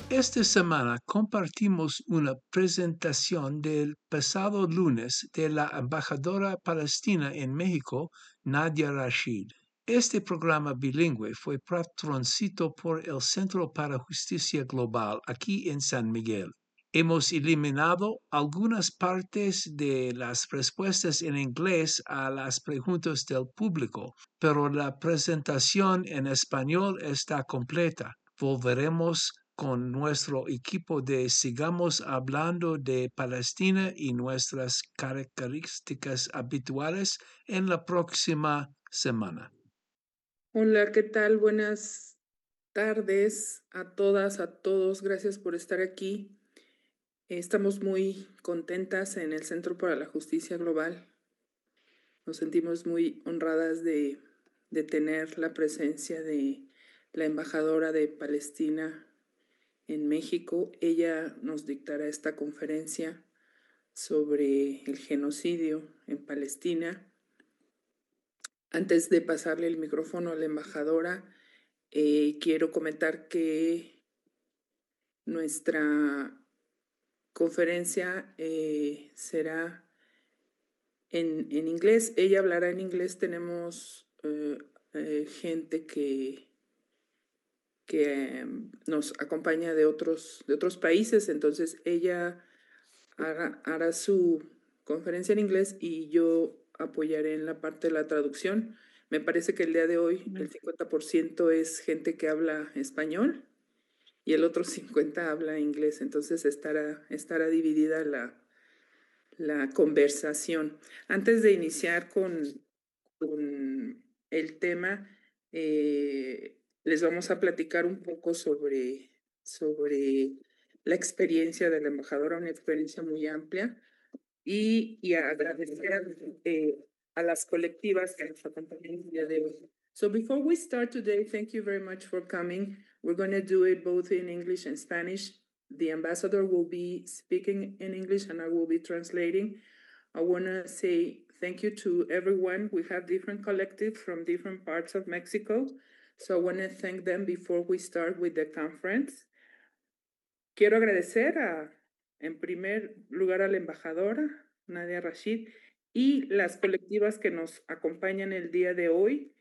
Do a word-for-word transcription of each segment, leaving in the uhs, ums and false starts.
Esta semana compartimos una presentación del pasado lunes de la embajadora palestina en México, Nadia Rashid. Este programa bilingüe fue patrocinado por el Centro para Justicia Global aquí en San Miguel. Hemos eliminado algunas partes de las respuestas en inglés a las preguntas del público, pero la presentación en español está completa. Volveremos con nuestro equipo de Sigamos Hablando de Palestina y nuestras características habituales en la próxima semana. Hola, ¿qué tal? Buenas tardes a todas, a todos. Gracias por estar aquí. Estamos muy contentas en el Centro para la Justicia Global. Nos sentimos muy honradas de, de tener la presencia de la embajadora de Palestina en México. Ella nos dictará esta conferencia sobre el genocidio en Palestina. Antes de pasarle el micrófono a la embajadora, eh, quiero comentar que nuestra conferencia eh, será en, en inglés. Ella hablará en inglés. Tenemos eh, eh, gente que, que eh, nos acompaña de otros, de otros países, entonces ella hará, hará su conferencia en inglés y yo apoyaré en la parte de la traducción. Me parece que el día de hoy el cincuenta por ciento es gente que habla español y el otro cincuenta habla inglés, entonces estará, estará dividida la, la conversación. Antes de iniciar con, con el tema, eh, les vamos a platicar un poco sobre, sobre la experiencia de la embajadora, una experiencia muy amplia, y, y agradecer eh, a las colectivas que nos acompañan el día de hoy. So before we start today, thank you very much for coming. We're going to do it both in English and Spanish. The ambassador will be speaking in English and I will be translating. I want to say thank you to everyone. We have different collectives from different parts of Mexico. So I want to thank them before we start with the conference. Quiero agradecer a, en primer lugar a la embajadora, Nadia Rashid, y las colectivas que nos acompañan el día de hoy.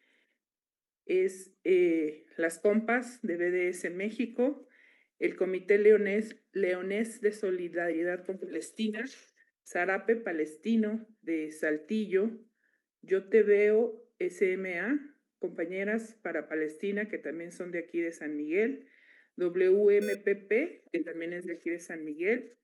Es eh, las compas de B D S México, el Comité Leonés, Leonés de Solidaridad con Palestina, Zarape Palestino de Saltillo, Yo Te Veo S M A, Compañeras para Palestina, que también son de aquí de San Miguel, W M P P, que también es de aquí de San Miguel,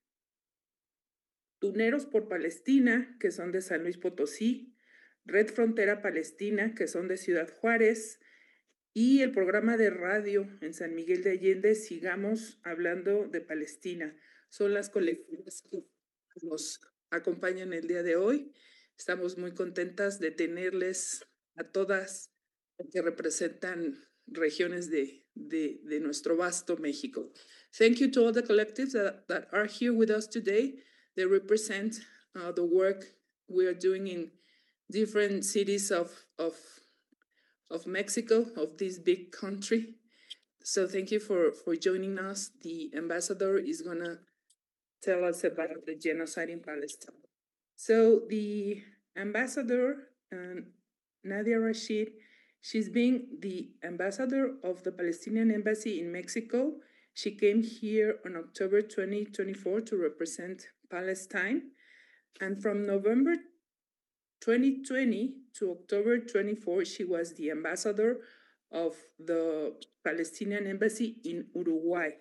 Tuneros por Palestina, que son de San Luis Potosí, Red Frontera Palestina, que son de Ciudad Juárez, y el programa de radio en San Miguel de Allende, Sigamos Hablando de Palestina. Son las colectivas que nos acompañan el día de hoy. Estamos muy contentas de tenerles a todas que representan regiones de, de, de nuestro vasto México. Thank you to all the collectives that, that are here with us today. They represent uh, the work we are doing in different cities of, of of Mexico, of this big country. So thank you for, for joining us. The ambassador is going to tell us about the genocide in Palestine. So the ambassador, uh, Nadia Rashid, she's being the ambassador of the Palestinian embassy in Mexico. She came here on October twenty twenty-four to represent Palestine. And from November twenty twenty to October twenty-fourth, she was the ambassador of the Palestinian embassy in Uruguay.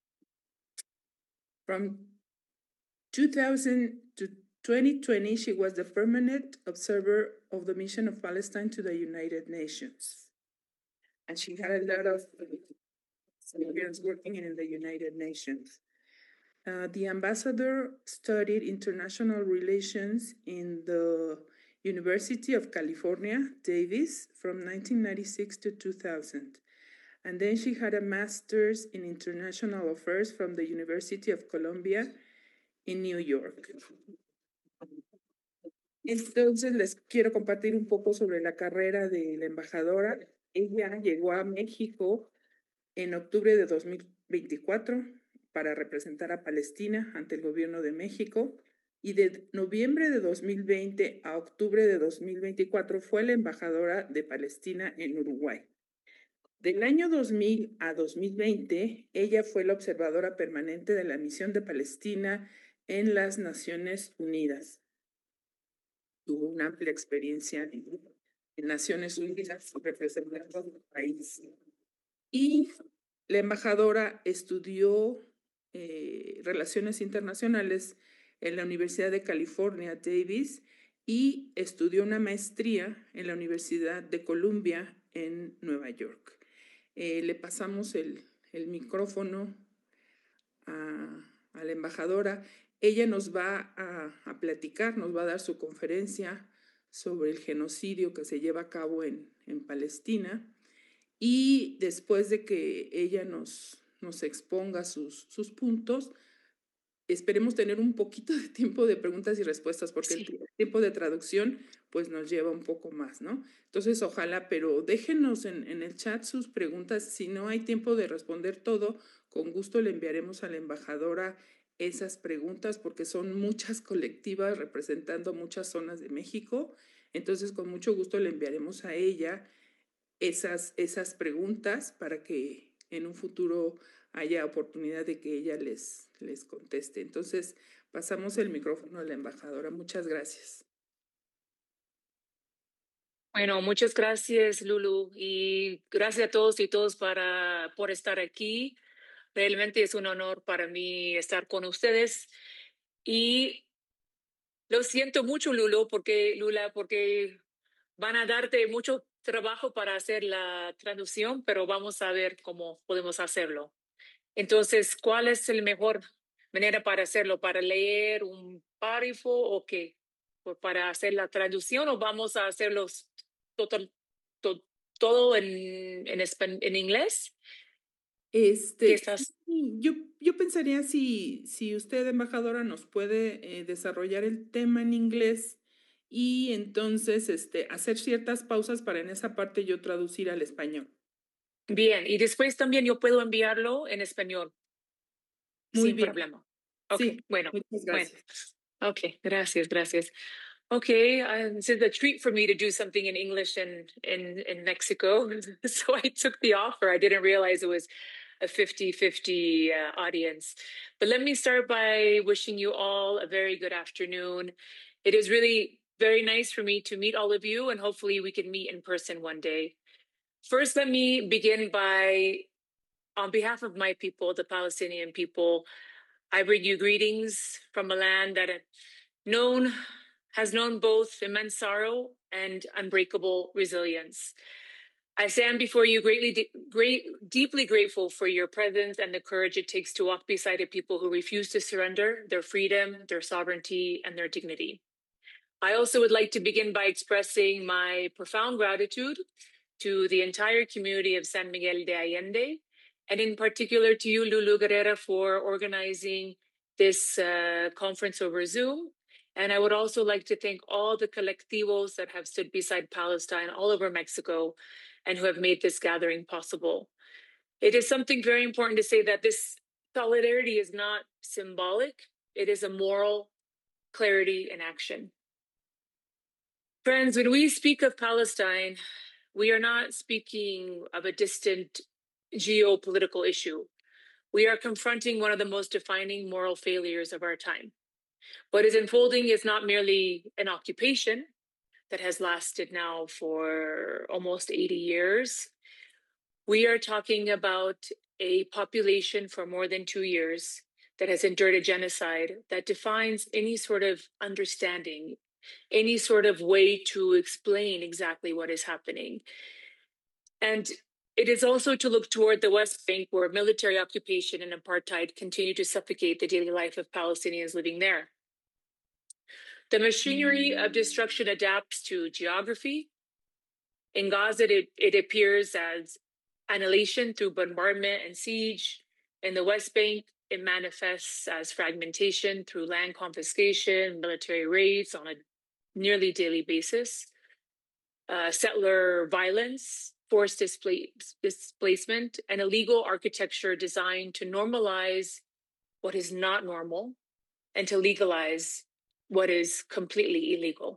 From two thousand to twenty twenty, she was the permanent observer of the Mission of Palestine to the United Nations. And she had a lot of experience working in the United Nations. Uh, the ambassador studied international relations in the University of California, Davis, from nineteen ninety-six to two thousand. And then she had a master's in international affairs from the University of Columbia in New York. Entonces les quiero compartir un poco sobre la carrera de la embajadora. Ella llegó a México en octubre de dos mil veinticuatro. para representar a Palestina ante el gobierno de México y de noviembre de dos mil veinte a octubre de dos mil veinticuatro fue la embajadora de Palestina en Uruguay. Del año dos mil a dos mil veinte, ella fue la observadora permanente de la misión de Palestina en las Naciones Unidas. Tuvo una amplia experiencia en Naciones Unidas representando al país. Y la embajadora estudió eh, Relaciones Internacionales en la Universidad de California, Davis, y estudió una maestría en la Universidad de Columbia en Nueva York. Eh, le pasamos el, el micrófono a, a la embajadora. Ella nos va a, a platicar, nos va a dar su conferencia sobre el genocidio que se lleva a cabo en, en Palestina. Y después de que ella nos, nos exponga sus, sus puntos, esperemos tener un poquito de tiempo de preguntas y respuestas, porque sí. el tiempo de traducción pues nos lleva un poco más, ¿no? Entonces, ojalá, pero déjenos en, en el chat sus preguntas. Si no hay tiempo de responder todo, con gusto le enviaremos a la embajadora esas preguntas, porque son muchas colectivas representando muchas zonas de México. Entonces, con mucho gusto le enviaremos a ella esas, esas preguntas para que en un futuro haya oportunidad de que ella les, les conteste. Entonces, pasamos el micrófono a la embajadora. Muchas gracias. Bueno, muchas gracias, Lulu, y gracias a todos y todos para, por estar aquí. Realmente es un honor para mí estar con ustedes. Y lo siento mucho, Lulu, porque, Lula, porque van a darte mucho trabajo para hacer la traducción, pero vamos a ver cómo podemos hacerlo. Entonces, ¿cuál es la mejor manera para hacerlo? ¿Para leer un párrafo o qué? ¿Para hacer la traducción o vamos a hacerlo total, to, todo en, en, en inglés? Este, ¿Qué estás? Yo, yo pensaría si, si usted, embajadora, nos puede eh, desarrollar el tema en inglés y entonces este, hacer ciertas pausas para en esa parte yo traducir al español. Bien, y después también yo puedo enviarlo en español. Muy sin bien. problema. Ok, sí, bueno. Muchas gracias. Bueno. Ok, gracias, gracias. Okay, uh, it's a treat for me to do something in English in, in, in Mexico. So I took the offer. I didn't realize it was a fifty-fifty uh, audience. But let me start by wishing you all a very good afternoon. It is really very nice for me to meet all of you, and hopefully we can meet in person one day. First, let me begin by, on behalf of my people, the Palestinian people, I bring you greetings from a land that known has known both immense sorrow and unbreakable resilience. I stand before you greatly, de- great, deeply grateful for your presence and the courage it takes to walk beside a people who refuse to surrender their freedom, their sovereignty, and their dignity. I also would like to begin by expressing my profound gratitude to the entire community of San Miguel de Allende, and in particular to you, Lulu Guerrera, for organizing this uh, conference over Zoom. And I would also like to thank all the colectivos that have stood beside Palestine all over Mexico and who have made this gathering possible. It is something very important to say that this solidarity is not symbolic. It is a moral clarity in action. Friends, when we speak of Palestine, we are not speaking of a distant geopolitical issue. We are confronting one of the most defining moral failures of our time. What is unfolding is not merely an occupation that has lasted now for almost eighty years. We are talking about a population for more than two years that has endured a genocide that defines any sort of understanding, any sort of way to explain exactly what is happening. And it is also to look toward the West Bank, where military occupation and apartheid continue to suffocate the daily life of Palestinians living there. The machinery of destruction adapts to geography. In Gaza, it, it appears as annihilation through bombardment and siege. In the West Bank, it manifests as fragmentation through land confiscation, military raids on a nearly daily basis, uh, settler violence, forced display, displacement, and illegal architecture designed to normalize what is not normal and to legalize what is completely illegal.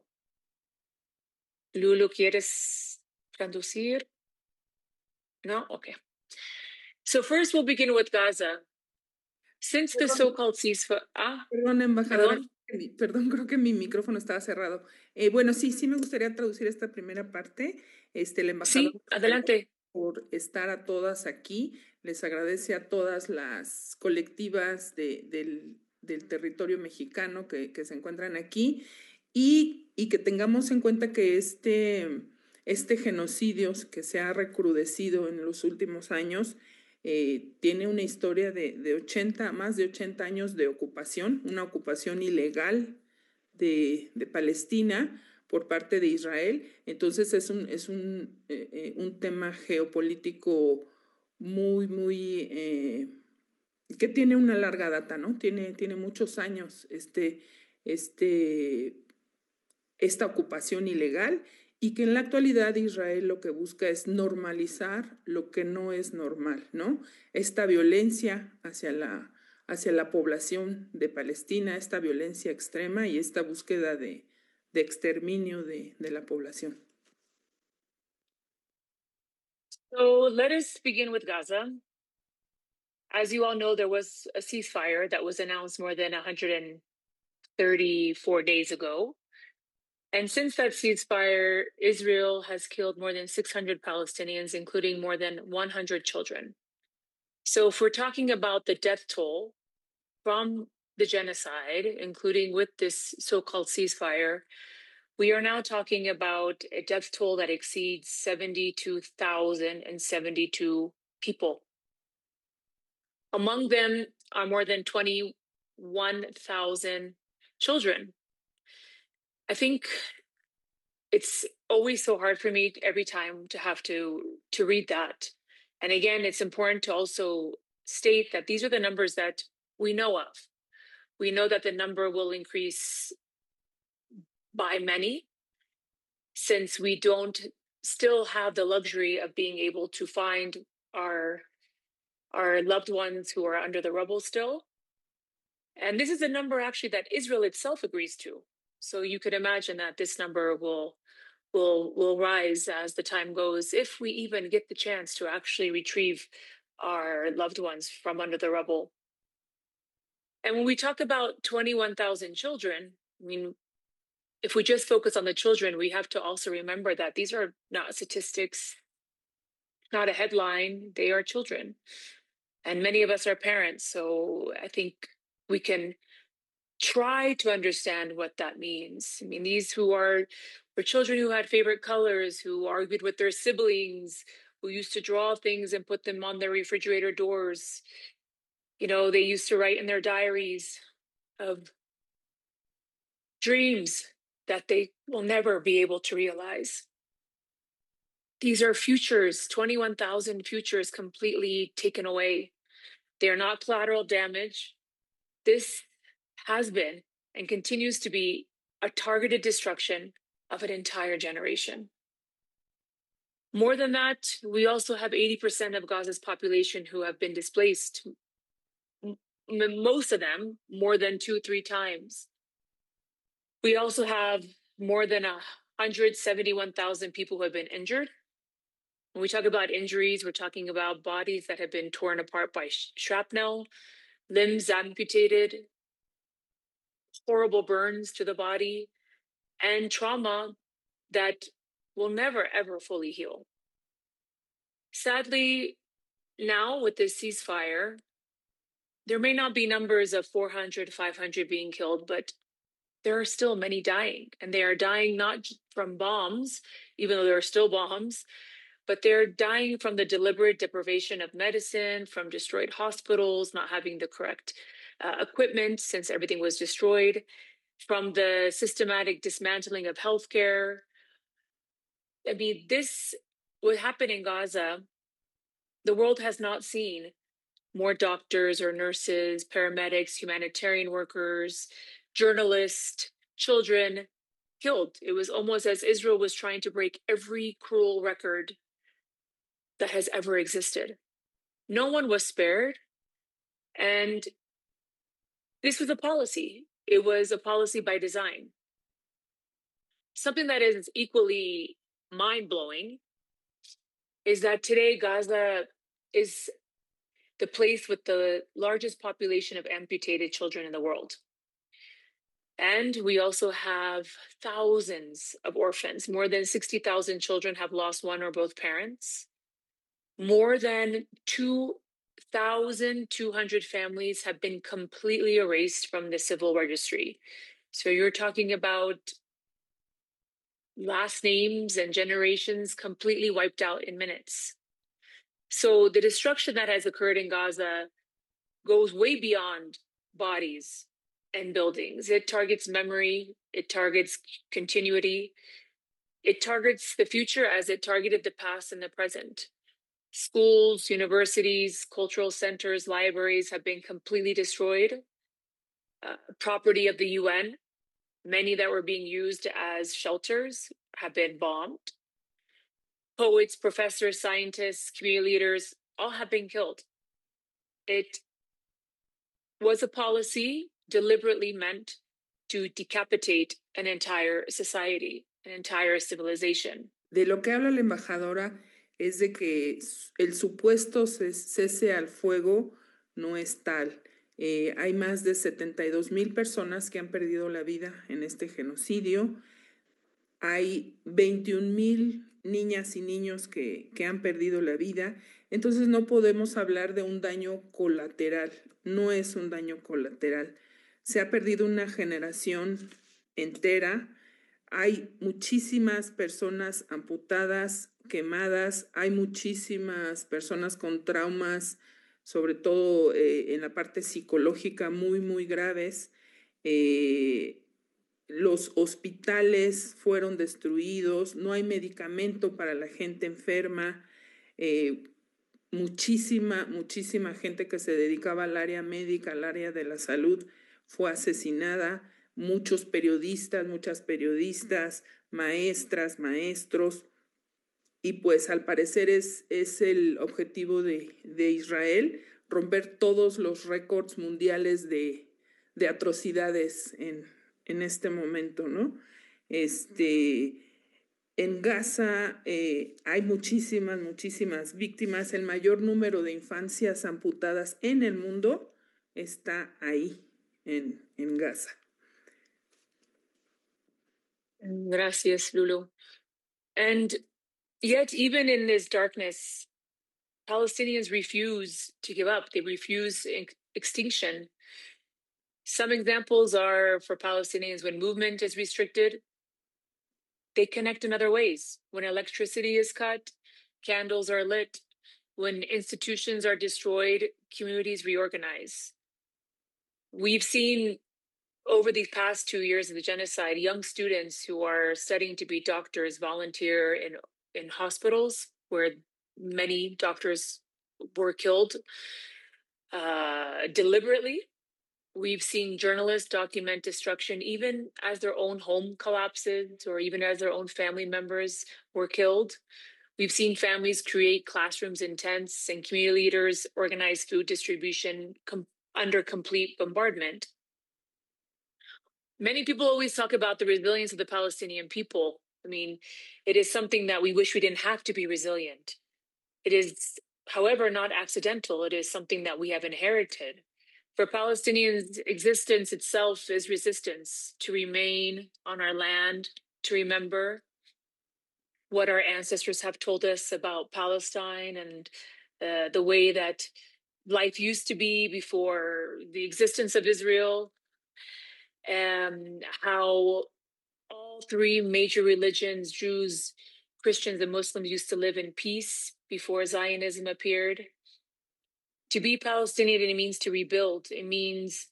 Lulu, ¿quieres traducir? No? Okay. So first we'll begin with Gaza. Since the so-called ceasefire... Ah, Perdón, embajadora. perdón. Perdón, creo que mi micrófono estaba cerrado. Eh, bueno, sí, sí me gustaría traducir esta primera parte. Este, el embajador... Sí, adelante. Por estar a todas aquí. Les agradece a todas las colectivas de, del, del territorio mexicano que, que se encuentran aquí y, y que tengamos en cuenta que este, este genocidio que se ha recrudecido en los últimos años eh, tiene una historia de, de ochenta, más de ochenta años de ocupación, una ocupación ilegal de, de Palestina por parte de Israel. Entonces es un, es un, eh, eh, un tema geopolítico muy, muy, eh, que tiene una larga data, ¿no? Tiene, tiene muchos años este, este, esta ocupación ilegal y que en la actualidad Israel lo que busca es normalizar lo que no es normal, ¿no? Esta violencia hacia la, hacia la población de Palestina, esta violencia extrema y esta búsqueda de, de exterminio de, de la población. So let us begin with Gaza. As you all know, there was a ceasefire that was announced more than one hundred thirty-four days ago. And since that ceasefire, Israel has killed more than six hundred Palestinians, including more than one hundred children. So if we're talking about the death toll from the genocide, including with this so-called ceasefire, we are now talking about a death toll that exceeds seventy-two thousand seventy-two people. Among them are more than twenty-one thousand children. I think it's always so hard for me every time to have to, to read that. And again, it's important to also state that these are the numbers that we know of. We know that the number will increase by many, since we don't still have the luxury of being able to find our, our loved ones who are under the rubble still. And this is a number actually that Israel itself agrees to. So you could imagine that this number will, will, will rise as the time goes, if we even get the chance to actually retrieve our loved ones from under the rubble. And when we talk about twenty-one thousand children, I mean, if we just focus on the children, we have to also remember that these are not statistics, not a headline, they are children. And many of us are parents, so I think we can try to understand what that means. I mean, these who are were children who had favorite colors, who argued with their siblings, who used to draw things and put them on their refrigerator doors. You know, they used to write in their diaries of dreams that they will never be able to realize. These are futures, twenty-one thousand futures completely taken away. They are not collateral damage. This has been and continues to be a targeted destruction of an entire generation. More than that, we also have eighty percent of Gaza's population who have been displaced, M- most of them more than two, three times. We also have more than one hundred seventy-one thousand people who have been injured. When we talk about injuries, we're talking about bodies that have been torn apart by sh- shrapnel, limbs amputated, horrible burns to the body, and trauma that will never, ever fully heal. Sadly, now with this ceasefire, there may not be numbers of four hundred, five hundred being killed, but there are still many dying. And they are dying not from bombs, even though there are still bombs, but they're dying from the deliberate deprivation of medicine, from destroyed hospitals, not having the correct uh, equipment since everything was destroyed, from the systematic dismantling of healthcare. I mean, this, what happened in Gaza, the world has not seen more doctors or nurses, paramedics, humanitarian workers, journalists, children killed. It was almost as Israel was trying to break every cruel record that has ever existed. No one was spared. And this was a policy. It was a policy by design. Something that is equally mind-blowing is that today Gaza is the place with the largest population of amputated children in the world. And we also have thousands of orphans. More than sixty thousand children have lost one or both parents. More than two thousand two hundred families have been completely erased from the civil registry. So you're talking about last names and generations completely wiped out in minutes. So the destruction that has occurred in Gaza goes way beyond bodies and buildings. It targets memory, it targets continuity, it targets the future as it targeted the past and the present. Schools, universities, cultural centers, libraries have been completely destroyed. Uh, property of the U N, many that were being used as shelters, have been bombed. Poets, professors, scientists, community leaders, all have been killed. It was a policy deliberately meant to decapitate an entire society, an entire civilization. De lo que habla la embajadora es de que el supuesto cese al fuego no es tal. Eh, hay más de setenta y dos mil personas que han perdido la vida en este genocidio. Hay veintiún mil niñas y niños que, que han perdido la vida. Entonces no podemos hablar de un daño colateral. No es un daño colateral. Se ha perdido una generación entera. Hay muchísimas personas amputadas, quemadas. Hay muchísimas personas con traumas, sobre todo eh, en la parte psicológica, muy, muy graves. Eh, los hospitales fueron destruidos, no hay medicamento para la gente enferma. Eh, muchísima, muchísima gente que se dedicaba al área médica, al área de la salud, fue asesinada. Muchos periodistas, muchas periodistas, maestras, maestros. Y pues al parecer es, es el objetivo de, de Israel, romper todos los récords mundiales de, de atrocidades en, en este momento, ¿no? Este, en Gaza eh, hay muchísimas, muchísimas víctimas. El mayor número de infancias amputadas en el mundo está ahí, en, en Gaza. Gracias, Lulu. And yet, even in this darkness, Palestinians refuse to give up. They refuse ex- extinction. Some examples are for Palestinians when movement is restricted, they connect in other ways. When electricity is cut, candles are lit. When institutions are destroyed, communities reorganize. We've seen over these past two years of the genocide, young students who are studying to be doctors volunteer in, in hospitals where many doctors were killed uh, deliberately. We've seen journalists document destruction even as their own home collapses or even as their own family members were killed. We've seen families create classrooms in tents and community leaders organize food distribution com- under complete bombardment. Many people always talk about the resilience of the Palestinian people. I mean, it is something that we wish we didn't have to be resilient. It is, however, not accidental. It is something that we have inherited. For Palestinians, existence itself is resistance to remain on our land, to remember what our ancestors have told us about Palestine and uh, the way that life used to be before the existence of Israel, and how all three major religions, Jews, Christians, and Muslims, used to live in peace before Zionism appeared. To be Palestinian, it means to rebuild. It means,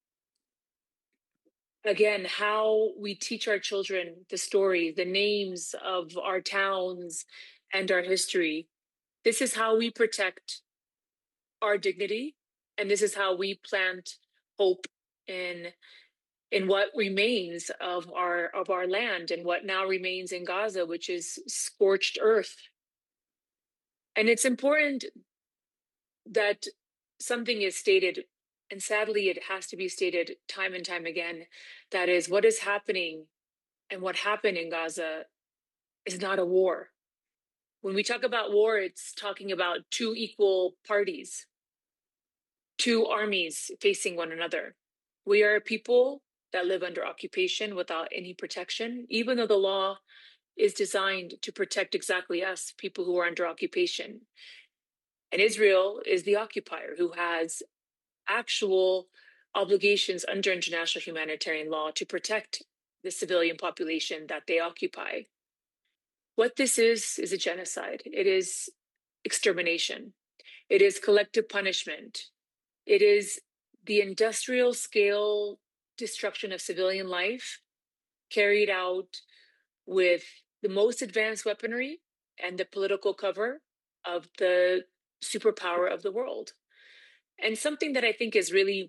again, how we teach our children the story, the names of our towns and our history. This is how we protect our dignity, and this is how we plant hope in in what remains of our of our land and what now remains in Gaza, which is scorched earth. And it's important that something is stated And sadly, it has to be stated time and time again, that is, what is happening and what happened in Gaza is not a war. When we talk about war, it's talking about two equal parties, two armies facing one another. We are a people that live under occupation without any protection, even though the law is designed to protect exactly us, people who are under occupation. And Israel is the occupier who has actual obligations under international humanitarian law to protect the civilian population that they occupy. What this is, is a genocide. It is extermination. It is collective punishment. It is the industrial scale destruction of civilian life carried out with the most advanced weaponry and the political cover of the superpower of the world. And something that I think is really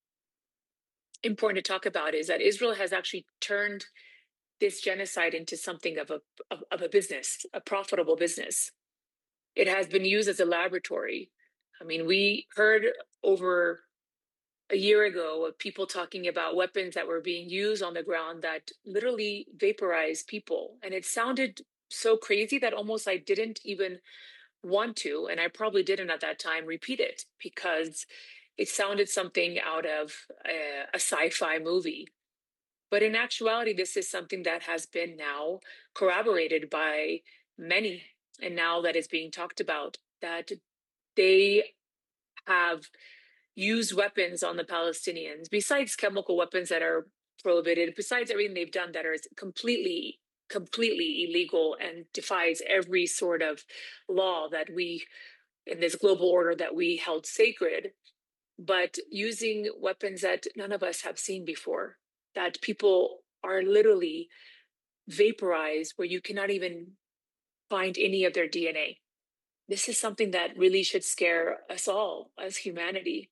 important to talk about is that Israel has actually turned this genocide into something of a, of, of a business, a profitable business. It has been used as a laboratory. I mean, we heard over a year ago of people talking about weapons that were being used on the ground that literally vaporized people. And it sounded so crazy that almost I didn't even want to, and I probably didn't at that time, repeat it because it sounded something out of a, a sci-fi movie. But in actuality, this is something that has been now corroborated by many, and now that is being talked about, that they have used weapons on the Palestinians, besides chemical weapons that are prohibited, besides everything they've done that is completely, completely illegal and defies every sort of law that we, in this global order that we held sacred, but using weapons that none of us have seen before, that people are literally vaporized where you cannot even find any of their D N A. This is something that really should scare us all as humanity.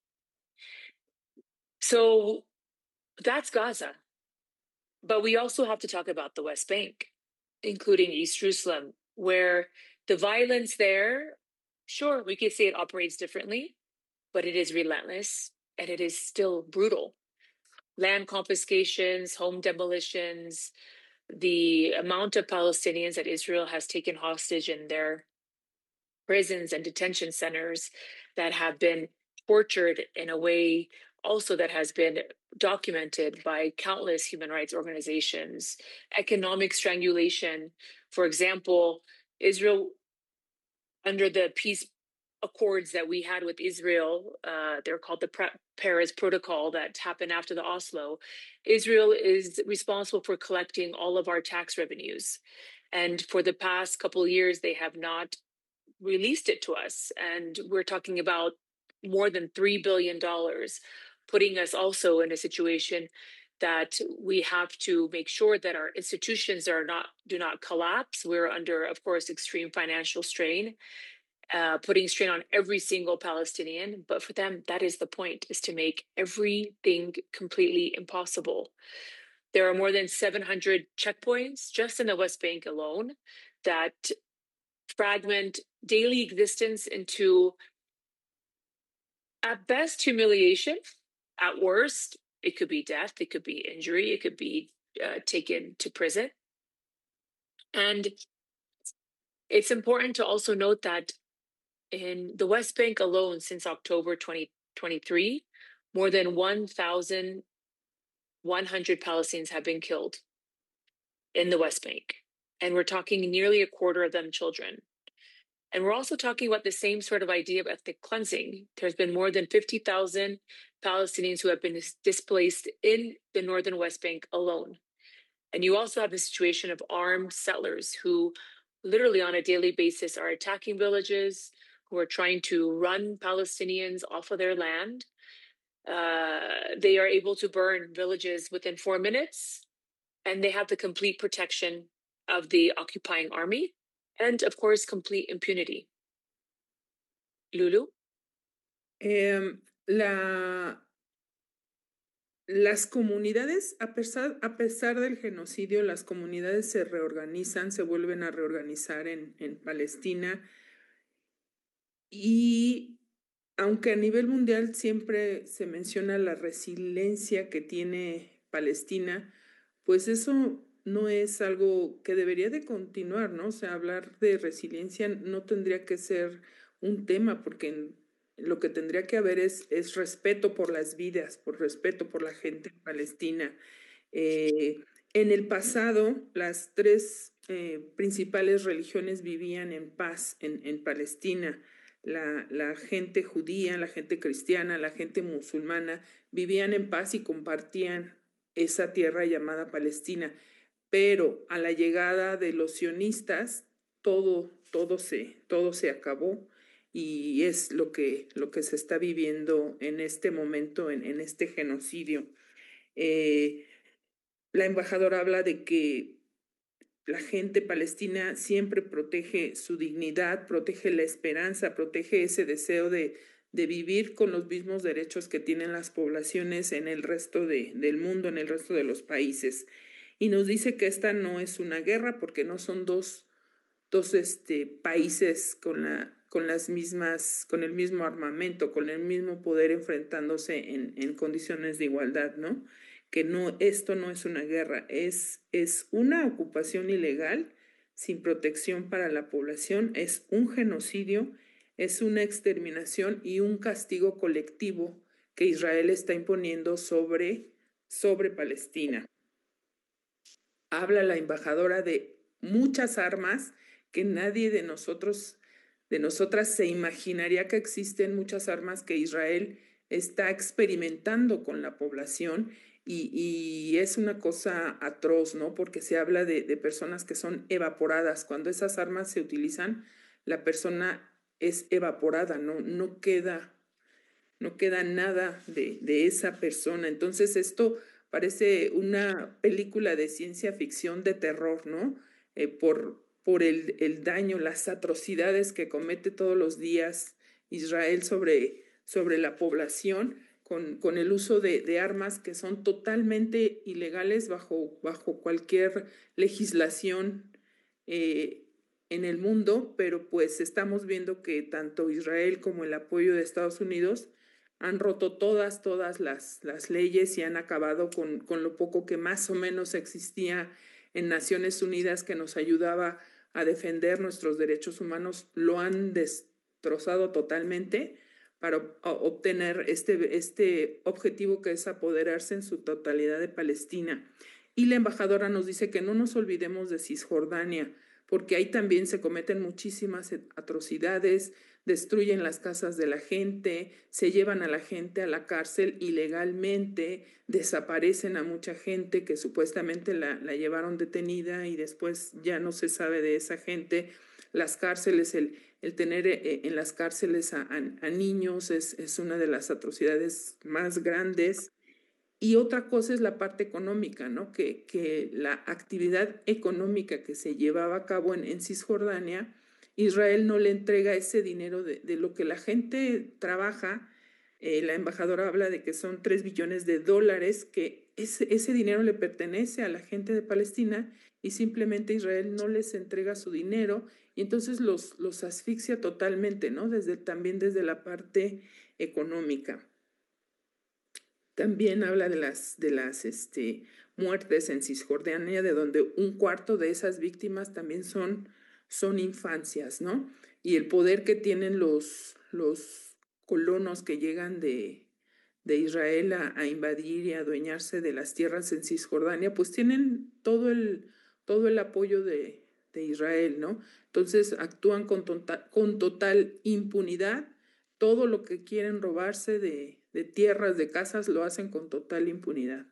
So that's Gaza. But we also have to talk about the West Bank, including East Jerusalem, where the violence there, sure, we could say it operates differently, but it is relentless and it is still brutal. Land confiscations, home demolitions, the amount of Palestinians that Israel has taken hostage in their prisons and detention centers that have been tortured in a way also that has been documented by countless human rights organizations. Economic strangulation. For example, Israel, under the peace accords that we had with Israel, uh, they're called the Paris Protocol that happened after the Oslo. Israel is responsible for collecting all of our tax revenues. And for the past couple of years, they have not released it to us. And we're talking about more than three billion dollars, putting us also in a situation that we have to make sure that our institutions are not do not collapse. We're under, of course, extreme financial strain. Uh, putting strain on every single Palestinian. But for them, that is the point, is to make everything completely impossible. There are more than seven hundred checkpoints just in the West Bank alone that fragment daily existence into, at best, humiliation. At worst, it could be death, it could be injury, it could be uh, taken to prison. And it's important to also note that in the West Bank alone, since October twenty twenty-three, more than one thousand one hundred Palestinians have been killed in the West Bank. And we're talking nearly a quarter of them children. And we're also talking about the same sort of idea of ethnic cleansing. There's been more than fifty thousand Palestinians who have been displaced in the northern West Bank alone. And you also have the situation of armed settlers who literally on a daily basis are attacking villages, who are trying to run Palestinians off of their land. Uh, they are able to burn villages within four minutes, and they have the complete protection of the occupying army, and of course, complete impunity. Lulu? Eh, la, las comunidades, a pesar, a pesar del genocidio, las comunidades se reorganizan, se vuelven a reorganizar en, en Palestina. Y aunque a nivel mundial siempre se menciona la resiliencia que tiene Palestina, pues eso no es algo que debería de continuar, ¿no? O sea, hablar de resiliencia no tendría que ser un tema, porque lo que tendría que haber es, es respeto por las vidas, por respeto por la gente en Palestina. Eh, en el pasado, las tres eh, principales religiones vivían en paz en, en Palestina. La, la gente judía, la gente cristiana, la gente musulmana vivían en paz y compartían esa tierra llamada Palestina. Pero a la llegada de los sionistas, todo, todo, se, todo se acabó y es lo que, lo que se está viviendo en este momento, en, en este genocidio. Eh, la embajadora habla de que la gente palestina siempre protege su dignidad, protege la esperanza, protege ese deseo de, de vivir con los mismos derechos que tienen las poblaciones en el resto de, del mundo, en el resto de los países. Y nos dice que esta no es una guerra porque no son dos, dos este, países con, la, con las mismas, con el mismo armamento, con el mismo poder enfrentándose en, en condiciones de igualdad, ¿no? Que no, esto no es una guerra, es, es una ocupación ilegal sin protección para la población, es un genocidio, es una exterminación y un castigo colectivo que Israel está imponiendo sobre, sobre Palestina. Habla la embajadora de muchas armas que nadie de nosotros, de nosotras se imaginaría que existen muchas armas que Israel está experimentando con la población y, y es una cosa atroz, ¿no? Porque se habla de, de personas que son evaporadas. Cuando esas armas se utilizan, la persona es evaporada, no, no queda, no queda nada de, de esa persona. Entonces esto parece una película de ciencia ficción de terror, ¿no? Eh, por, por el, el daño, las atrocidades que comete todos los días Israel sobre, sobre la población con, con el uso de, de armas que son totalmente ilegales bajo, bajo cualquier legislación eh, en el mundo, pero pues estamos viendo que tanto Israel como el apoyo de Estados Unidos han roto todas, todas las, las leyes y han acabado con, con lo poco que más o menos existía en Naciones Unidas que nos ayudaba a defender nuestros derechos humanos, lo han destrozado totalmente para obtener este, este objetivo que es apoderarse en su totalidad de Palestina. Y la embajadora nos dice que no nos olvidemos de Cisjordania, porque ahí también se cometen muchísimas atrocidades, destruyen las casas de la gente, se llevan a la gente a la cárcel ilegalmente, desaparecen a mucha gente que supuestamente la, la llevaron detenida y después ya no se sabe de esa gente. Las cárceles, el, el tener en las cárceles a, a, a niños es, es una de las atrocidades más grandes. Y otra cosa es la parte económica, ¿no? Que, que la actividad económica que se llevaba a cabo en, en Cisjordania, Israel no le entrega ese dinero de, de lo que la gente trabaja. Eh, la embajadora habla de que son tres billones de dólares, que ese, ese dinero le pertenece a la gente de Palestina y simplemente Israel no les entrega su dinero y entonces los, los asfixia totalmente, ¿no? Desde, también desde la parte económica. También habla de las, de las este, muertes en Cisjordania, de donde un cuarto de esas víctimas también son, son infancias, ¿no? Y el poder que tienen los, los colonos que llegan de, de Israel a, a invadir y a adueñarse de las tierras en Cisjordania, pues tienen todo el, todo el apoyo de, de Israel, ¿no? Entonces actúan con, tonta, con total impunidad. Todo lo que quieren robarse de, de tierras, de casas, lo hacen con total impunidad.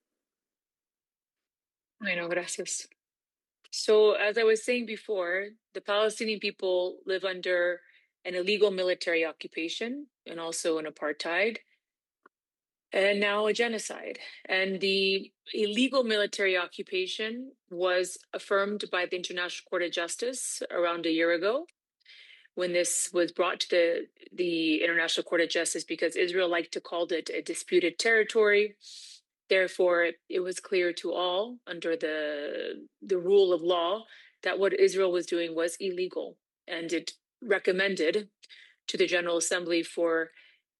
Bueno, gracias. So, as I was saying before, the Palestinian people live under an illegal military occupation and also an apartheid, and now a genocide. And the illegal military occupation was affirmed by the International Court of Justice around a year ago, when this was brought to the, the International Court of Justice, because Israel liked to call it a disputed territory. Therefore, it, it was clear to all under the, the rule of law that what Israel was doing was illegal. And it recommended to the General Assembly for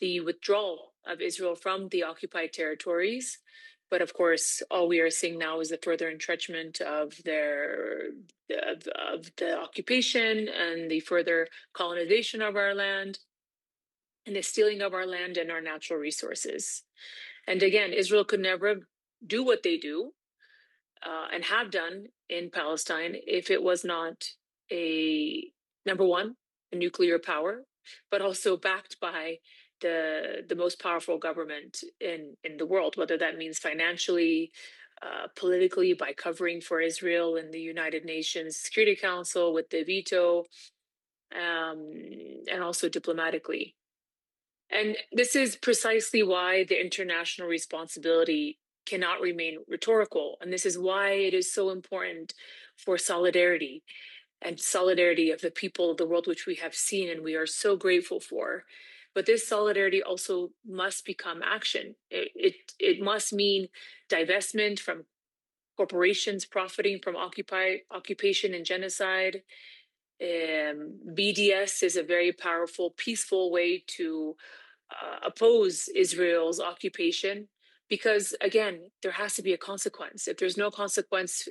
the withdrawal of Israel from the occupied territories. But of course, all we are seeing now is the further entrenchment of their of, of the occupation and the further colonization of our land and the stealing of our land and our natural resources. And again, Israel could never do what they do uh, and have done in Palestine if it was not a, number one, a nuclear power, but also backed by the the most powerful government in, in the world, whether that means financially, uh, politically, by covering for Israel in the United Nations Security Council with the veto, um, and also diplomatically. And this is precisely why the international responsibility cannot remain rhetorical. And this is why it is so important for solidarity and solidarity of the people of the world, which we have seen and we are so grateful for. But this solidarity also must become action. It, it, it must mean divestment from corporations profiting from occupy, occupation and genocide. Um, B D S is a very powerful, peaceful way to uh, oppose Israel's occupation, because again, there has to be a consequence. If there's no consequence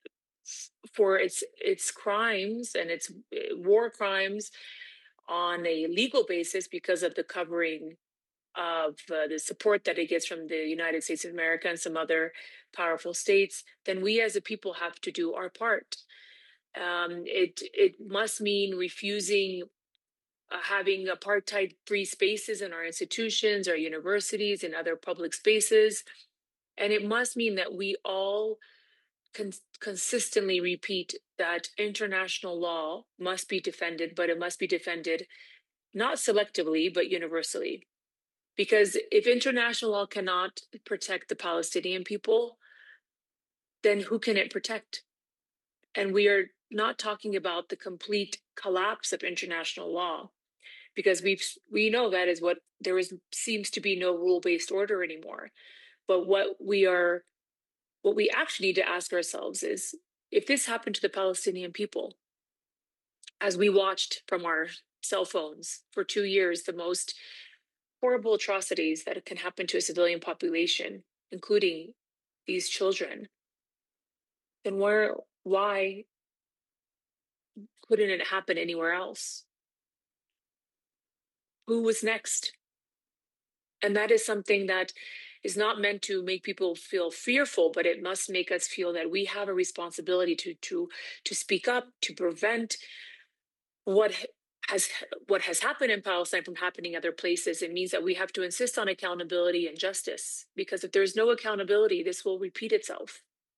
for its its crimes and its war crimes on a legal basis because of the covering of uh, the support that it gets from the United States of America and some other powerful states, then we as a people have to do our part. Um, it it must mean refusing uh, having apartheid-free spaces in our institutions, our universities, and other public spaces, and it must mean that we all Con- consistently repeat that international law must be defended, but it must be defended not selectively, but universally. Because if international law cannot protect the Palestinian people, then who can it protect? And we are not talking about the complete collapse of international law, because we we know that is what there is seems to be no rule-based order anymore. But what we are What we actually need to ask ourselves is, if this happened to the Palestinian people, as we watched from our cell phones for two years, the most horrible atrocities that can happen to a civilian population, including these children, then where, why couldn't it happen anywhere else? Who was next? And that is something that is not meant to make people feel fearful, but it must make us feel that we have a responsibility to to to speak up, to prevent what has what has happened in Palestine from happening other places. It means that we have to insist on accountability and justice, because if there's no accountability, this will repeat itself.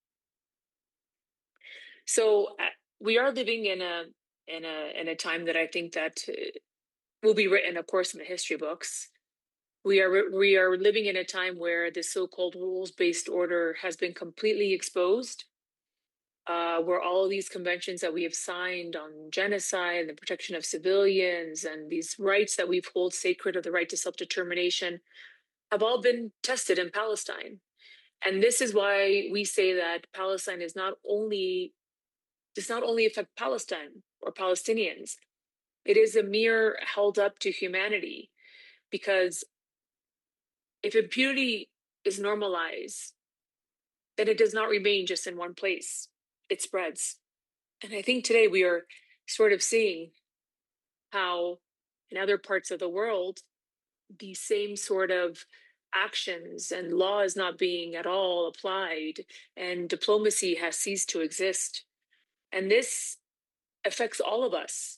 So uh, we are living in a in a in a time that I think that uh, will be written, of course, in the history books. We are we are living in a time where the so-called rules-based order has been completely exposed, uh, where all of these conventions that we have signed on genocide and the protection of civilians and these rights that we've held sacred, of the right to self-determination, have all been tested in Palestine. And this is why we say that Palestine is not only does not only affect Palestine or Palestinians, it is a mirror held up to humanity, because if impunity is normalized, then it does not remain just in one place. It spreads. And I think today we are sort of seeing how in other parts of the world, the same sort of actions and law is not being at all applied, and diplomacy has ceased to exist. And this affects all of us.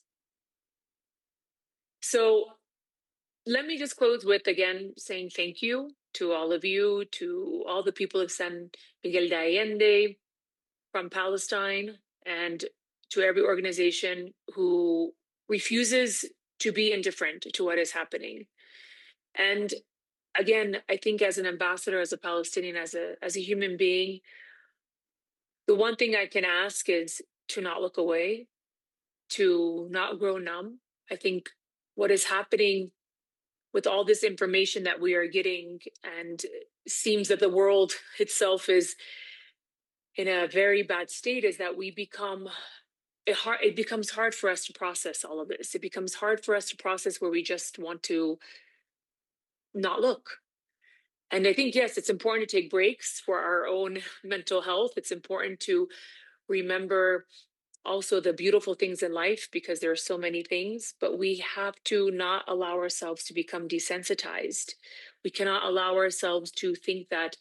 So let me just close with, again, saying thank you to all of you, to all the people of San Miguel de Allende from Palestine, and to every organization who refuses to be indifferent to what is happening. And again, I think as an ambassador, as a Palestinian, as a as a human being, the one thing I can ask is to not look away, to not grow numb. I think what is happening with all this information that we are getting, and seems that the world itself is in a very bad state, is that we become it hard it becomes hard for us to process all of this. It becomes hard for us to process, where we just want to not look. And I think, yes, it's important to take breaks for our own mental health. It's important to remember also the beautiful things in life, because there are so many things, but we have to not allow ourselves to become desensitized. We cannot allow ourselves to think that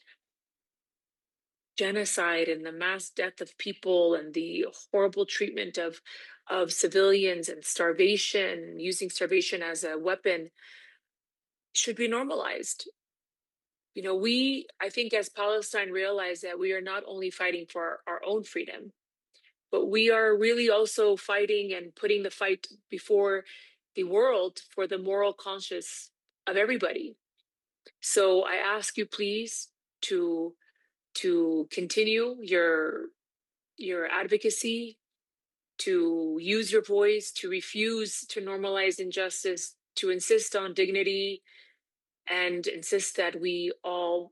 genocide and the mass death of people and the horrible treatment of, of civilians and starvation, using starvation as a weapon, should be normalized. You know, we, I think as Palestine, realize that we are not only fighting for our, our own freedom, but we are really also fighting and putting the fight before the world for the moral conscience of everybody. So I ask you, please, to to continue your your advocacy, to use your voice, to refuse to normalize injustice, to insist on dignity, and insist that we all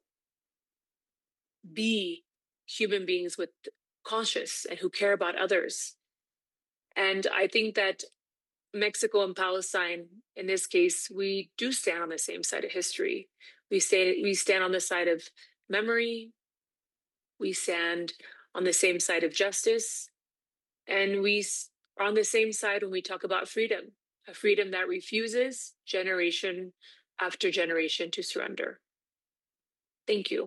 be human beings with conscience and who care about others. And I think that Mexico and Palestine, in this case, we do stand on the same side of history. We stay, we stand on the side of memory. We stand on the same side of justice. And we are on the same side when we talk about freedom, a freedom that refuses generation after generation to surrender. Thank you.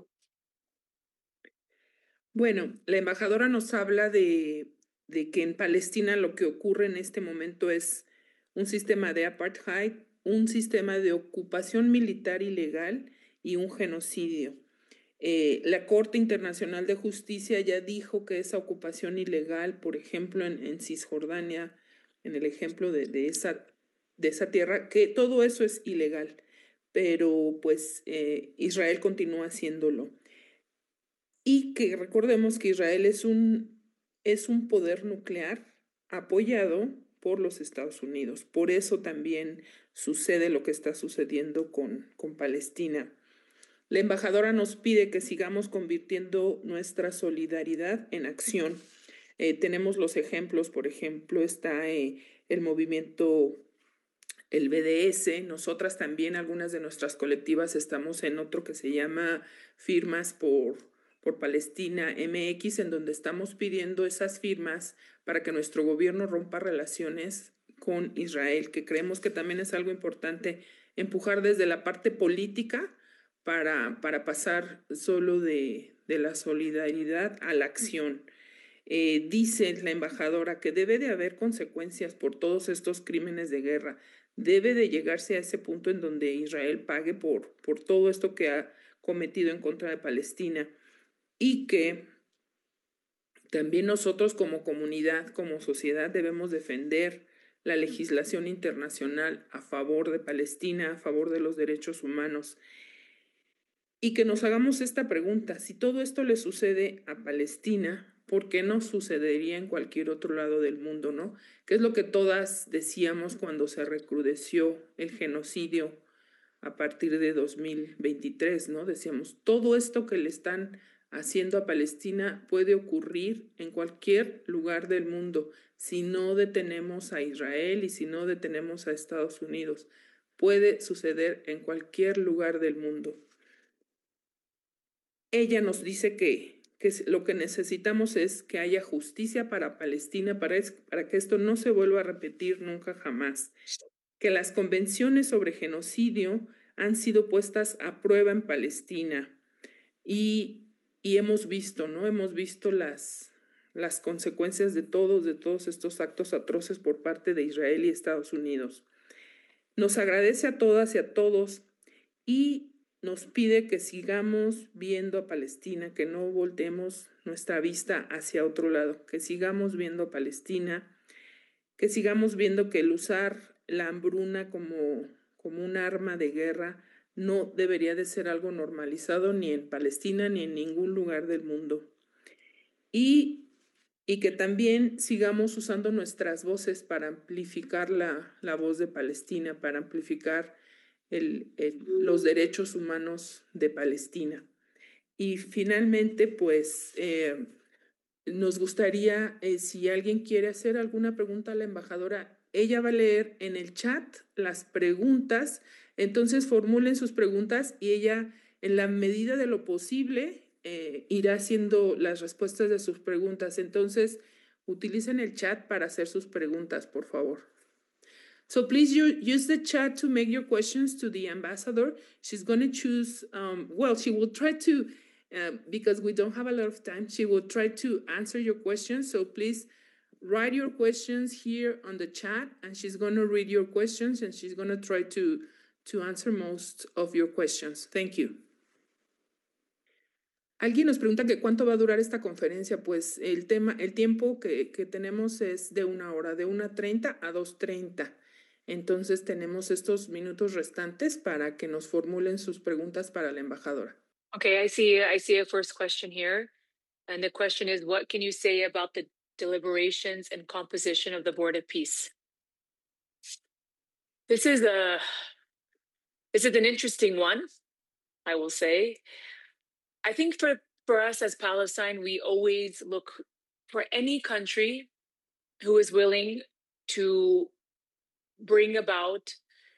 Bueno, la embajadora nos habla de, de que en Palestina lo que ocurre en este momento es un sistema de apartheid, un sistema de ocupación militar ilegal y un genocidio. Eh, la Corte Internacional de Justicia ya dijo que esa ocupación ilegal, por ejemplo, en, en Cisjordania, en el ejemplo de, de, esa, de esa tierra, que todo eso es ilegal, pero pues eh, Israel continúa haciéndolo. Y que recordemos que Israel es un, es un poder nuclear apoyado por los Estados Unidos. Por eso también sucede lo que está sucediendo con, con Palestina. La embajadora nos pide que sigamos convirtiendo nuestra solidaridad en acción. Eh, tenemos los ejemplos, por ejemplo, está eh, el movimiento, el B D S. Nosotras también, algunas de nuestras colectivas, estamos en otro que se llama Firmas por... por Palestina M X, en donde estamos pidiendo esas firmas para que nuestro gobierno rompa relaciones con Israel, que creemos que también es algo importante empujar desde la parte política para, para pasar solo de, de la solidaridad a la acción. Eh, dice la embajadora que debe de haber consecuencias por todos estos crímenes de guerra. Debe de llegarse a ese punto en donde Israel pague por, por todo esto que ha cometido en contra de Palestina. Y que también nosotros como comunidad, como sociedad, debemos defender la legislación internacional a favor de Palestina, a favor de los derechos humanos. Y que nos hagamos esta pregunta: si todo esto le sucede a Palestina, ¿por qué no sucedería en cualquier otro lado del mundo, no? Que es lo que todas decíamos cuando se recrudeció el genocidio a partir de dos mil veintitrés, ¿no? Decíamos, todo esto que le están haciendo a Palestina puede ocurrir en cualquier lugar del mundo si no detenemos a Israel y si no detenemos a Estados Unidos. Puede suceder en cualquier lugar del mundo. Ella nos dice que, que lo que necesitamos es que haya justicia para Palestina, para, es, para que esto no se vuelva a repetir nunca jamás. Que las convenciones sobre genocidio han sido puestas a prueba en Palestina y Y hemos visto, ¿no? Hemos visto las, las consecuencias de todos, de todos estos actos atroces por parte de Israel y Estados Unidos. Nos agradece a todas y a todos y nos pide que sigamos viendo a Palestina, que no volteemos nuestra vista hacia otro lado, que sigamos viendo a Palestina, que sigamos viendo que el usar la hambruna como, como un arma de guerra no debería de ser algo normalizado ni en Palestina ni en ningún lugar del mundo. Y, y que también sigamos usando nuestras voces para amplificar la, la voz de Palestina, para amplificar el, el, los derechos humanos de Palestina. Y finalmente, pues, eh, nos gustaría, eh, si alguien quiere hacer alguna pregunta a la embajadora, ella va a leer en el chat las preguntas Entonces formulen sus preguntas y ella, en la medida de lo posible, eh, irá haciendo las respuestas de sus preguntas. Entonces, utilicen el chat para hacer sus preguntas, por favor. So please use the chat to make your questions to the ambassador. She's going to choose, um, well, she will try to, uh, because we don't have a lot of time, she will try to answer your questions. So please write your questions here on the chat, and she's going to read your questions, and she's going to try to, to answer most of your questions. Thank you. Alguien nos pregunta que cuánto va a durar esta conferencia. Pues el tema, el tiempo que, que tenemos es de una hora, de una treinta a dos treinta. Entonces tenemos estos minutos restantes para que nos formulen sus preguntas para la embajadora. Okay, I see I see a first question here. And the question is, what can you say about the deliberations and composition of the Board of Peace? This is a this is an interesting one, I will say. I think for, for us as Palestine, we always look for any country who is willing to bring about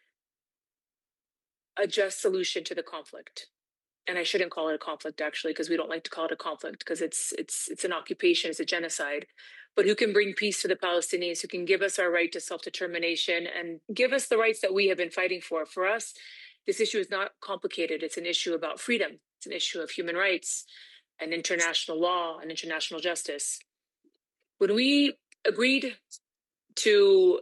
a just solution to the conflict. And I shouldn't call it a conflict, actually, because we don't like to call it a conflict, because it's it's it's an occupation, it's a genocide. But who can bring peace to the Palestinians, who can give us our right to self-determination and give us the rights that we have been fighting for. For us, this issue is not complicated. It's an issue about freedom. It's an issue of human rights and international law and international justice. When we agreed to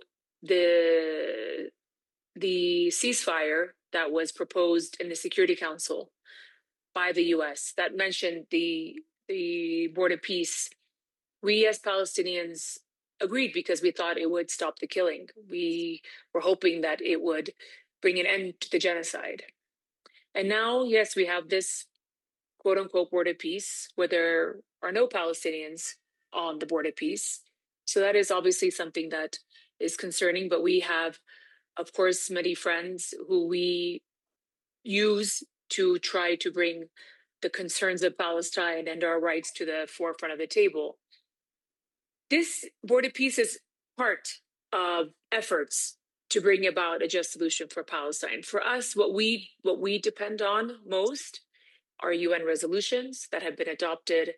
the the ceasefire that was proposed in the Security Council by the U S that mentioned the the Board of Peace, we as Palestinians agreed because we thought it would stop the killing. We were hoping that it would bring an end to the genocide. And now, yes, we have this quote unquote Board of Peace where there are no Palestinians on the Board of Peace. So that is obviously something that is concerning, but we have, of course, many friends who we use to try to bring the concerns of Palestine and our rights to the forefront of the table. This Board of Peace is part of efforts to bring about a just solution for Palestine. For us, what we what we depend on most are U N resolutions that have been adopted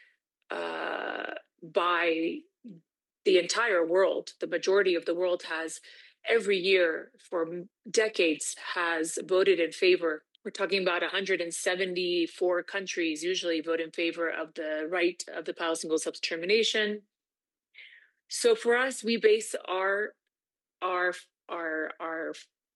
uh, by the entire world. The majority of the world has every year for decades has voted in favor. We're talking about one hundred seventy-four countries usually vote in favor of the right of the Palestinian self-determination. So for us, we base our our our our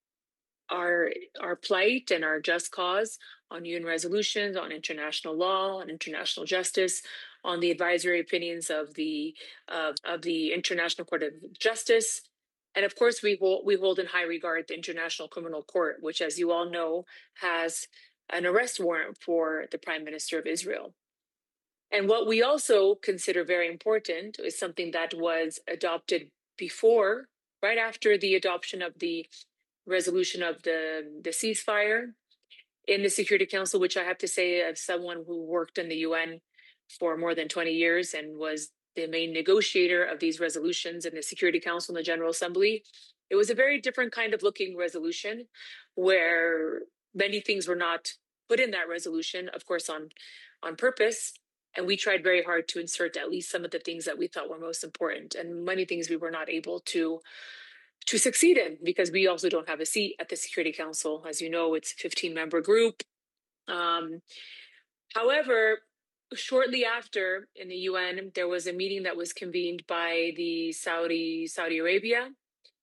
our our plight and our just cause on U N resolutions, on international law, on international justice, on the advisory opinions of the uh, of the International Court of Justice. And of course, we hold, we hold in high regard the International Criminal Court, which, as you all know, has an arrest warrant for the Prime Minister of Israel. And what we also consider very important is something that was adopted before, right after the adoption of the resolution of the, the ceasefire in the Security Council, which I have to say, as someone who worked in the U N for more than twenty years and was the main negotiator of these resolutions in the Security Council and the General Assembly, it was a very different kind of looking resolution where many things were not put in that resolution, of course, on, on purpose. And we tried very hard to insert at least some of the things that we thought were most important, and many things we were not able to to succeed in because we also don't have a seat at the Security Council. As you know, it's a fifteen member group. Um, however, shortly after in the U N, there was a meeting that was convened by the Saudi, Saudi Arabia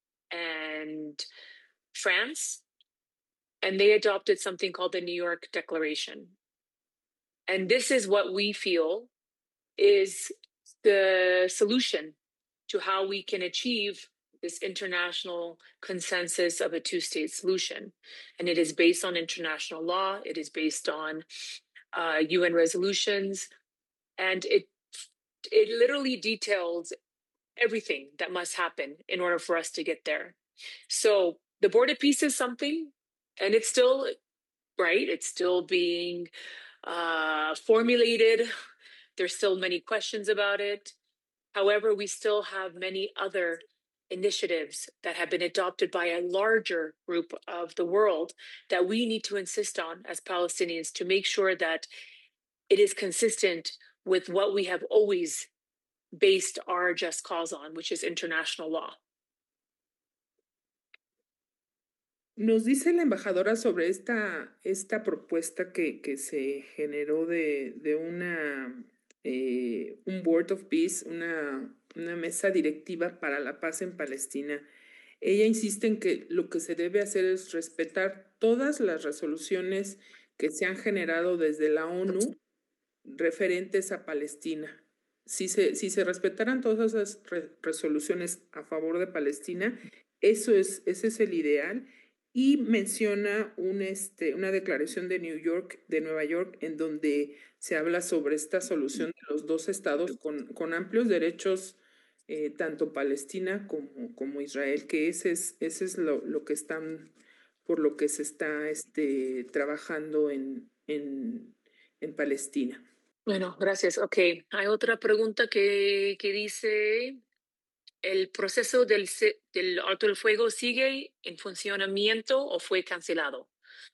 and France, and they adopted something called the New York Declaration. And this is what we feel is the solution to how we can achieve this international consensus of a two-state solution. And it is based on international law. It is based on uh, U N resolutions. And it it literally details everything that must happen in order for us to get there. So the Board of Peace is something, and it's still, right, it's still being uh, formulated. There's still many questions about it. However, we still have many other initiatives that have been adopted by a larger group of the world that we need to insist on as Palestinians to make sure that it is consistent with what we have always based our just cause on, which is international law. Nos dice la embajadora sobre esta, esta propuesta que, que se generó de, de una, eh, un Board of Peace, una, una mesa directiva para la paz en Palestina. Ella insiste en que lo que se debe hacer es respetar todas las resoluciones que se han generado desde la ONU referentes a Palestina. Si se, si se respetaran todas esas re resoluciones a favor de Palestina, eso es, ese es el ideal. Y menciona un, este, una declaración de New York, de Nueva York, en donde se habla sobre esta solución de los dos estados con, con amplios derechos, eh, tanto Palestina como, como Israel, que ese es, ese es lo, lo que están, por lo que se está este, trabajando en, en, en Palestina. Bueno, gracias. Ok, hay otra pregunta que, que dice... ¿El proceso del, del alto el fuego sigue en funcionamiento o fue cancelado?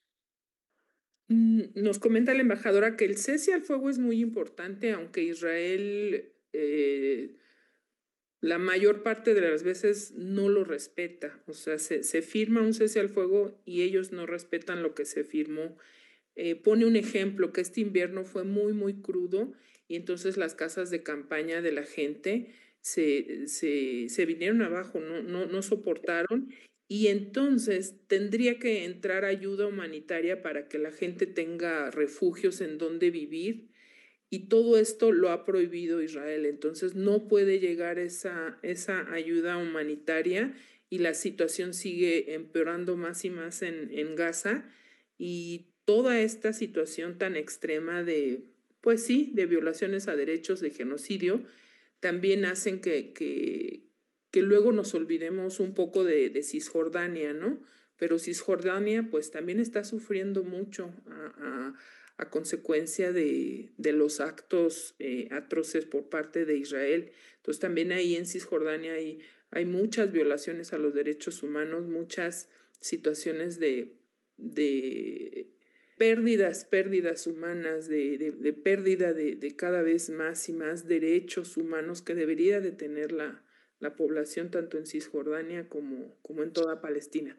Nos comenta la embajadora que el cese al fuego es muy importante, aunque Israel eh, la mayor parte de las veces no lo respeta. O sea, se, se firma un cese al fuego y ellos no respetan lo que se firmó. Eh, pone un ejemplo que este invierno fue muy, muy crudo y entonces las casas de campaña de la gente se, se, se vinieron abajo, no, no, no soportaron y entonces tendría que entrar ayuda humanitaria para que la gente tenga refugios en donde vivir y todo esto lo ha prohibido Israel, entonces no puede llegar esa, esa ayuda humanitaria y la situación sigue empeorando más y más en, en Gaza y toda esta situación tan extrema de, pues sí, de violaciones a derechos, de genocidio, también hacen que, que, que luego nos olvidemos un poco de, de Cisjordania, ¿no? Pero Cisjordania pues también está sufriendo mucho a, a, a consecuencia de, de los actos eh, atroces por parte de Israel. Entonces también ahí en Cisjordania hay, hay muchas violaciones a los derechos humanos, muchas situaciones de, de pérdidas, pérdidas humanas, de, de, de pérdida de, de cada vez más y más derechos humanos que debería de tener la, la población tanto en Cisjordania como, como en toda Palestina.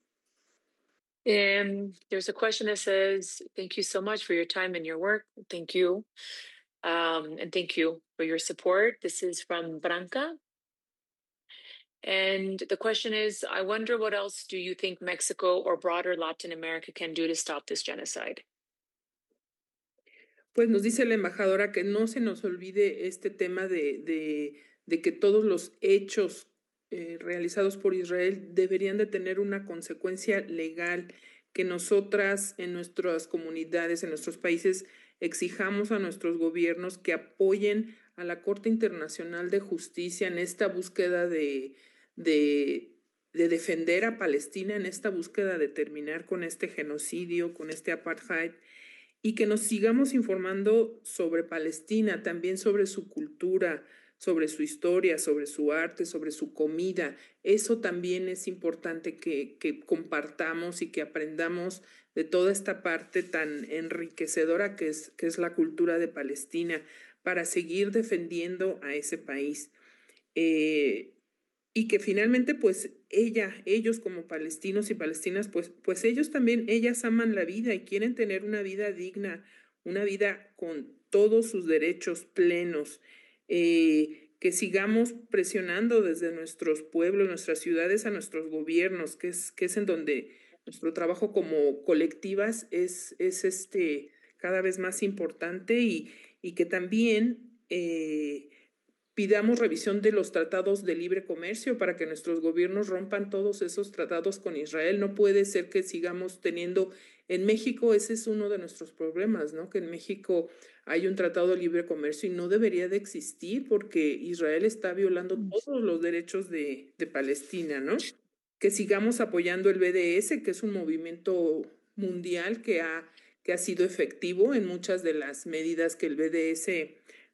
Um, there's a question that says, thank you so much for your time and your work. Thank you. Um, and thank you for your support. This is from Branca. And the question is, I wonder what else do you think Mexico or broader Latin America can do to stop this genocide? Pues nos dice la embajadora que no se nos olvide este tema de, de, de que todos los hechos eh, realizados por Israel deberían de tener una consecuencia legal, que nosotras en nuestras comunidades, en nuestros países, exijamos a nuestros gobiernos que apoyen a la Corte Internacional de Justicia en esta búsqueda de, de, de defender a Palestina, en esta búsqueda de terminar con este genocidio, con este apartheid, y que nos sigamos informando sobre Palestina, también sobre su cultura, sobre su historia, sobre su arte, sobre su comida. Eso también es importante que, que compartamos y que aprendamos de toda esta parte tan enriquecedora que es, que es la cultura de Palestina para seguir defendiendo a ese país. Eh, y que finalmente pues ella, ellos como palestinos y palestinas, pues, pues ellos también, ellas aman la vida y quieren tener una vida digna, una vida con todos sus derechos plenos, eh, que sigamos presionando desde nuestros pueblos, nuestras ciudades a nuestros gobiernos, que es, que es en donde nuestro trabajo como colectivas es, es este, cada vez más importante y, y que también eh, pidamos revisión de los tratados de libre comercio para que nuestros gobiernos rompan todos esos tratados con Israel. No puede ser que sigamos teniendo, en México ese es uno de nuestros problemas, ¿no? Que en México hay un tratado de libre comercio y no debería de existir porque Israel está violando todos los derechos de, de Palestina, ¿no? Que sigamos apoyando el B D S, que es un movimiento mundial que ha, que ha sido efectivo en muchas de las medidas que el B D S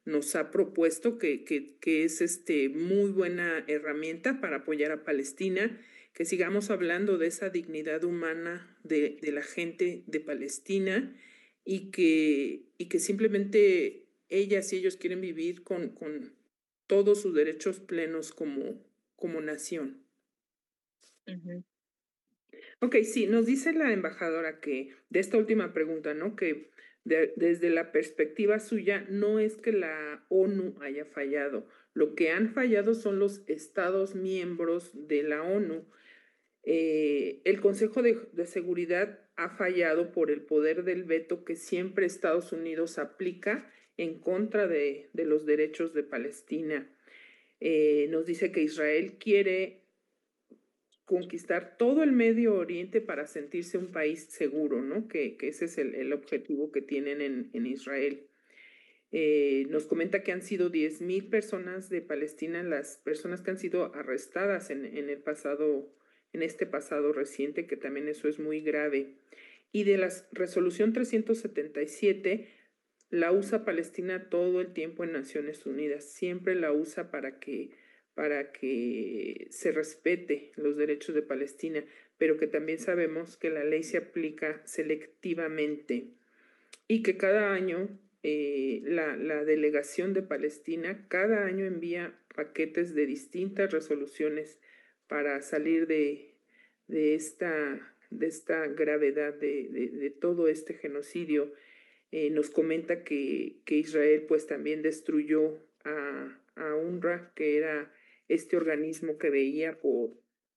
nos ha propuesto, que, que, que es este, muy buena herramienta para apoyar a Palestina, que sigamos hablando de esa dignidad humana de, de la gente de Palestina y que, y que simplemente ellas y ellos quieren vivir con, con todos sus derechos plenos como, como nación. Mm-hmm. Ok, sí, nos dice la embajadora que de esta última pregunta, ¿no? Que de, desde la perspectiva suya no es que la ONU haya fallado, lo que han fallado son los estados miembros de la ONU. Eh, el Consejo de, de Seguridad ha fallado por el poder del veto que siempre Estados Unidos aplica en contra de, de los derechos de Palestina. Eh, nos dice que Israel quiere conquistar todo el Medio Oriente para sentirse un país seguro, ¿no? Que, que ese es el, el objetivo que tienen en, en Israel. Eh, nos comenta que han sido diez mil personas de Palestina las personas que han sido arrestadas en, en el pasado, en este pasado reciente, que también eso es muy grave. Y de la resolución trescientos setenta y siete, la usa Palestina todo el tiempo en Naciones Unidas, siempre la usa para que para que se respete los derechos de Palestina, pero que también sabemos que la ley se aplica selectivamente y que cada año eh, la, la delegación de Palestina cada año envía paquetes de distintas resoluciones para salir de, de, esta, de esta gravedad de, de, de todo este genocidio. Eh, nos comenta que, que Israel pues también destruyó a, a UNRWA, que era este organismo que veía por,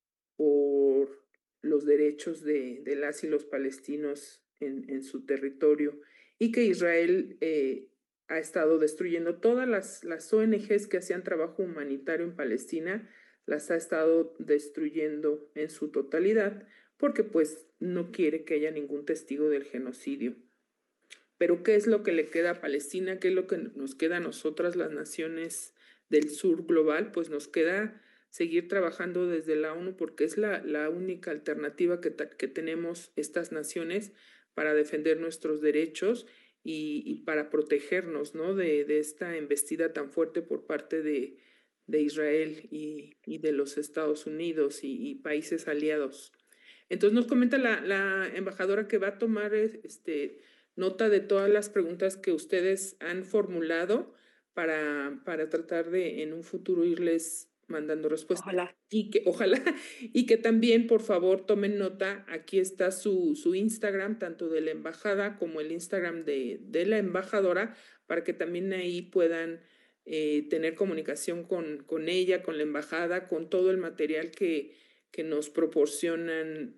por los derechos de, de las y los palestinos en, en su territorio, y que Israel eh, ha estado destruyendo todas las, las O N Ges que hacían trabajo humanitario en Palestina, las ha estado destruyendo en su totalidad, porque pues no quiere que haya ningún testigo del genocidio. Pero ¿qué es lo que le queda a Palestina? ¿Qué es lo que nos queda a nosotras, las naciones del sur global? Pues nos queda seguir trabajando desde la ONU, porque es la, la única alternativa que, que tenemos estas naciones para defender nuestros derechos y, y para protegernos, ¿no? de, de esta embestida tan fuerte por parte de, de Israel y, y de los Estados Unidos y, y países aliados. Entonces nos comenta la, la embajadora que va a tomar este, nota de todas las preguntas que ustedes han formulado para, para tratar de en un futuro irles mandando respuestas. Ojalá. Y que ojalá, y que también por favor tomen nota, aquí está su, su Instagram, tanto de la embajada como el Instagram de, de la embajadora, para que también ahí puedan eh, tener comunicación con, con ella, con la embajada, con todo el material que, que nos proporcionan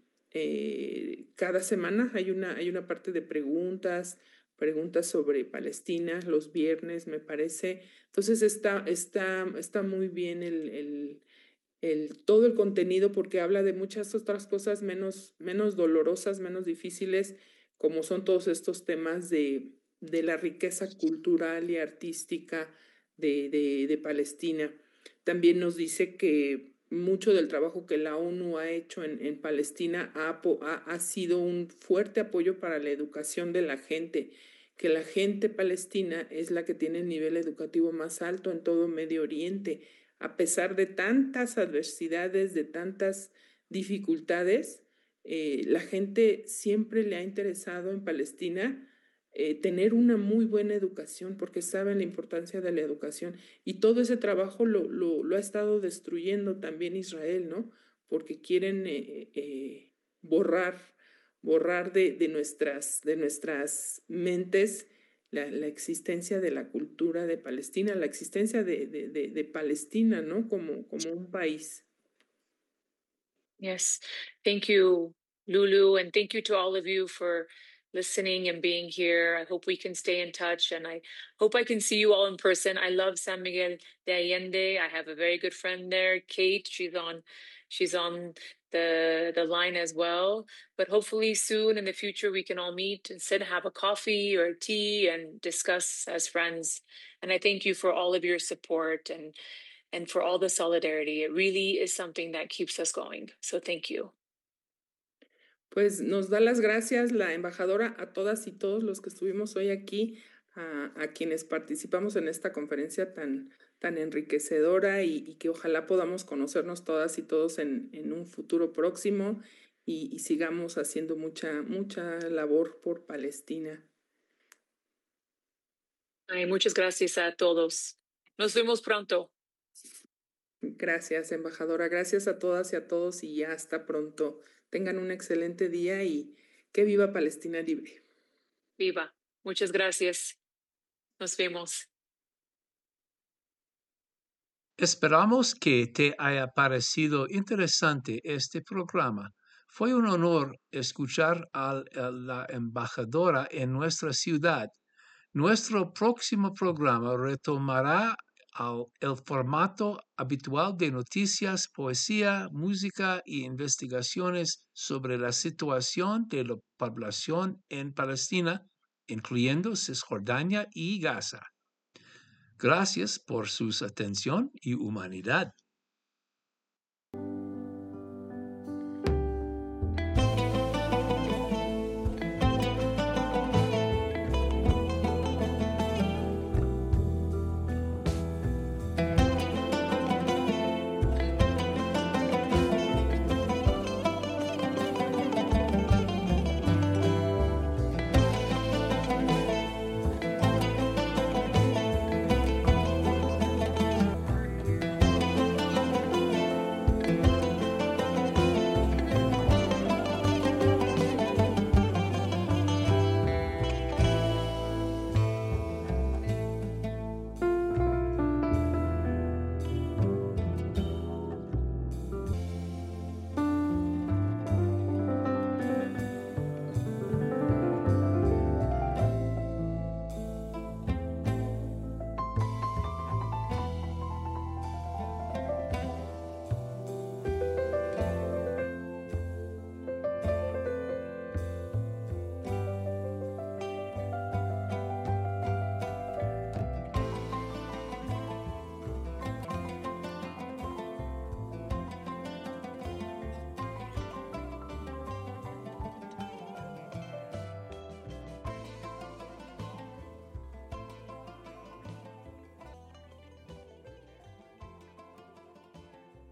eh, cada semana. Hay una, hay una parte de preguntas, preguntas sobre Palestina, los viernes, me parece. Entonces está, está, está muy bien el, el, el, todo el contenido, porque habla de muchas otras cosas menos, menos dolorosas, menos difíciles, como son todos estos temas de, de la riqueza cultural y artística de, de, de Palestina. También nos dice que mucho del trabajo que la ONU ha hecho en, en Palestina ha, ha, ha sido un fuerte apoyo para la educación de la gente, que la gente palestina es la que tiene el nivel educativo más alto en todo Medio Oriente, a pesar de tantas adversidades, de tantas dificultades. Eh, la gente siempre le ha interesado en Palestina Eh, tener una muy buena educación, porque saben la importancia de la educación, y todo ese trabajo lo, lo, lo ha estado destruyendo también Israel, ¿no? Porque quieren eh, eh, borrar, borrar de, de, nuestras, de nuestras mentes la, la existencia de la cultura de Palestina, la existencia de, de, de, de Palestina, ¿no? Como, como un país. Yes, thank you, Lulu, and thank you to all of you for listening and being here. I hope we can stay in touch, and I hope I can see you all in person. I love San Miguel de Allende. I have a very good friend there, Kate. She's on, she's on the the line as well. But hopefully soon in the future we can all meet and sit, have a coffee or a tea, and discuss as friends. And I thank you for all of your support and and for all the solidarity. It really is something that keeps us going. So thank you. Pues nos da las gracias la embajadora a todas y todos los que estuvimos hoy aquí, a, a quienes participamos en esta conferencia tan, tan enriquecedora y, y que ojalá podamos conocernos todas y todos en, en un futuro próximo y, y sigamos haciendo mucha, mucha labor por Palestina. Ay, muchas gracias a todos. Nos vemos pronto. Gracias, embajadora. Gracias a todas y a todos y hasta pronto. Tengan un excelente día y que viva Palestina libre. Viva. Muchas gracias. Nos vemos. Esperamos que te haya parecido interesante este programa. Fue un honor escuchar a la embajadora en nuestra ciudad. Nuestro próximo programa retomará al, el formato habitual de noticias, poesía, música y investigaciones sobre la situación de la población en Palestina, incluyendo Cisjordania y Gaza. Gracias por su atención y humanidad.